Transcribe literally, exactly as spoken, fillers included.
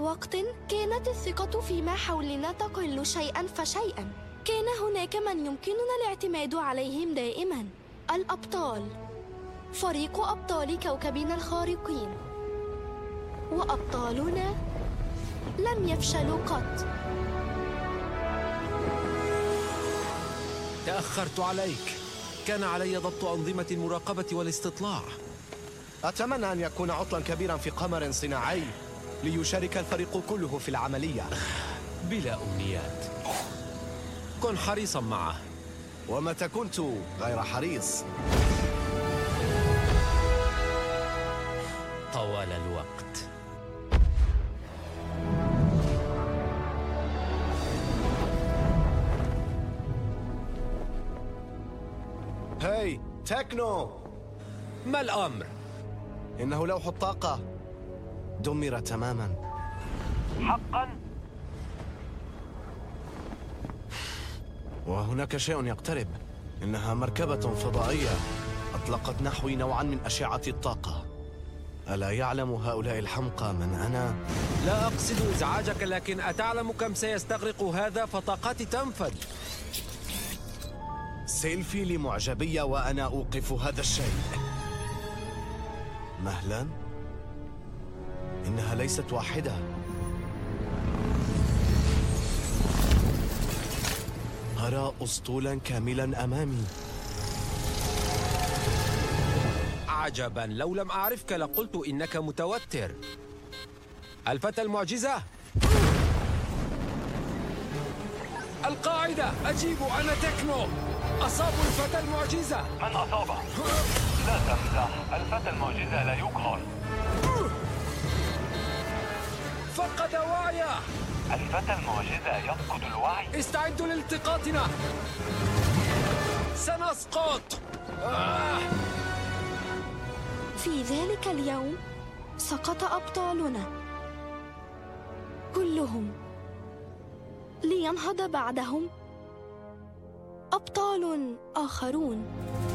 وقت كانت الثقة فيما حولنا تقل شيئاً فشيئاً. كان هناك من يمكننا الاعتماد عليهم دائماً، الأبطال، فريق أبطال كوكبنا الخارقين. وأبطالنا لم يفشلوا قط. تأخرت عليك. كان علي ضبط أنظمة المراقبة والاستطلاع. أتمنى أن يكون عطلاً كبيراً في قمر صناعي ليشارك الفريق كله في العملية. بلا أمنيات. كن حريصاً معه. ومتى كنت غير حريص؟ طوال الوقت. هاي تكنو، ما الأمر؟ إنه لوح الطاقة دمر تماماً. حقاً؟ وهناك شيء يقترب. إنها مركبة فضائية أطلقت نحوي نوعاً من أشعة الطاقة. ألا يعلم هؤلاء الحمقى من أنا؟ لا أقصد إزعاجك، لكن أتعلم كم سيستغرق هذا فطاقتي تنفد. سيلفي لمعجبية وأنا أوقف هذا الشيء. مهلاً؟ إنها ليست واحدة. أرى أسطولاً كاملاً أمامي. عجباً، لو لم أعرفك لقلت إنك متوتر. الفتى المعجزة، القاعدة، أجيب، أنا تكنو. أصابوا الفتى المعجزة. من أصابه؟ لا تمزح، الفتى المعجزة لا يقهر. فقد وعيه. الفتى المعجزة يفقد الوعي. استعدوا لالتقاطنا. سنسقط. آه. في ذلك اليوم سقط أبطالنا كلهم، لينهض بعدهم أبطال آخرون.